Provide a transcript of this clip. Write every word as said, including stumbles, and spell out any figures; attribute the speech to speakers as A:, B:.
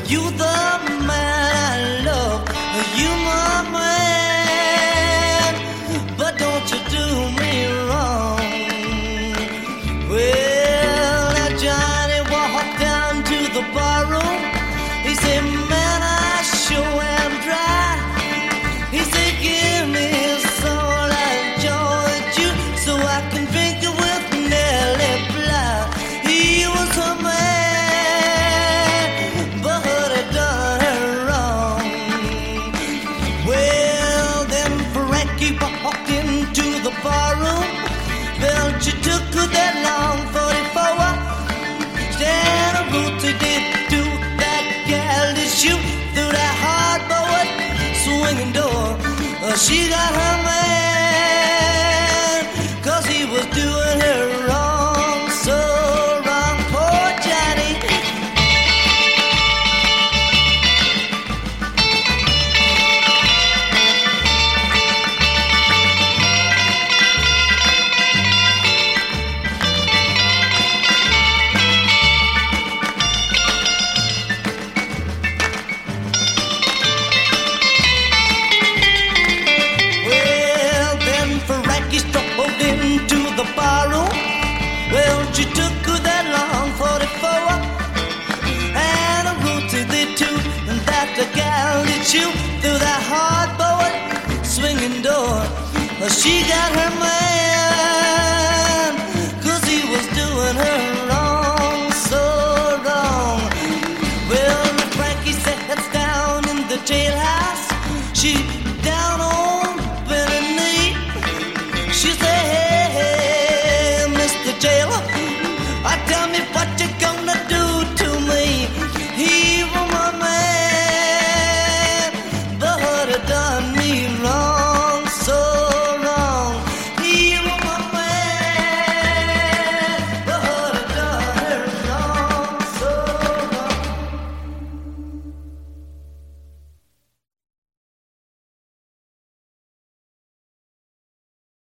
A: You the man I love, you my man, but don't you do me wrong. Well, now Johnny walked down to the barroom. He said, man, I sure am dry. He said, give me some like joy juice so I can drink it with Nelly Bly. He was a man, but he done her wrong. Well, then Frankie walked into the barroom. Well, she took her that long forty-four. Stand a rooty did do that gal to shoot through that hardboard swinging door. Uh, she got her man, cause he was doing her wrong, so wrong, poor Johnny. Into the barroom. Well, she took her that long forty-four and a root to the two, and that the gal did shoot through that hardboard swinging door. Well, she got her man.